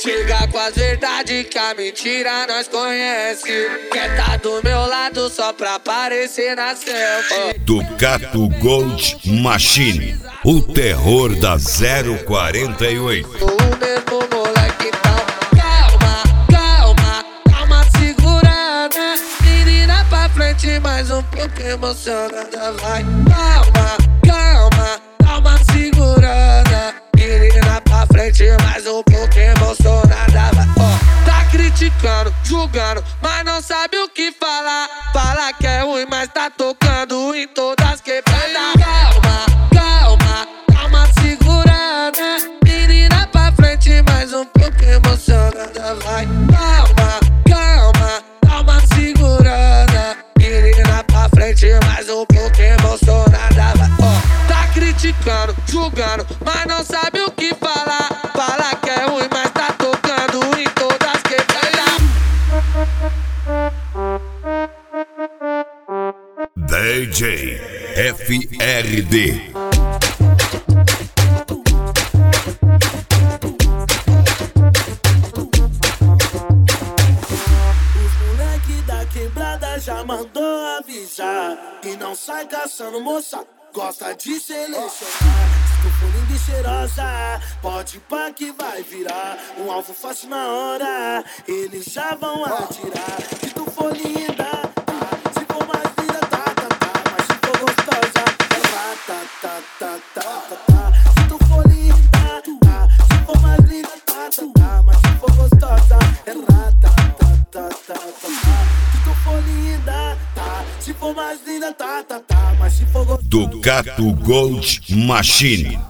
Chega com as verdades que a mentira nós conhece. Quer tá do meu lado só pra aparecer na selfie. Ducato Gold Machine, o terror da 048. O mesmo moleque, então calma, segurada. Menina pra frente, mais um pouco emocionada. Vai, calma, segurada. Menina pra frente, mais um pouco emocionada. Vai, ó, tá criticando, julgando, mas não sabe o que falar. Fala que é ruim, mas tá tocando em todas quebradas. Calma, segurada. Menina pra frente, mais um pouco emocionada. Vai, calma, segurada. Menina pra frente, mais um pouco emocionada. Vai, ó, tá criticando, julgando, mas não sabe o que falar. Fala que é ruim, mas tá tocando em todas quebradas. DJ FRD. Já mandou avisar que não sai caçando moça, gosta de selecionar. Se tu for linda e cheirosa, pode pá que vai virar um alvo fácil na hora, eles já vão atirar. Se tu for linda, se for mais linda, mas se for gostosa, se tu for linda, se for mais linda, mas se for gostosa, se tu for linda, se for mais linda, mas se for gostosa. Ducato Gold Machine,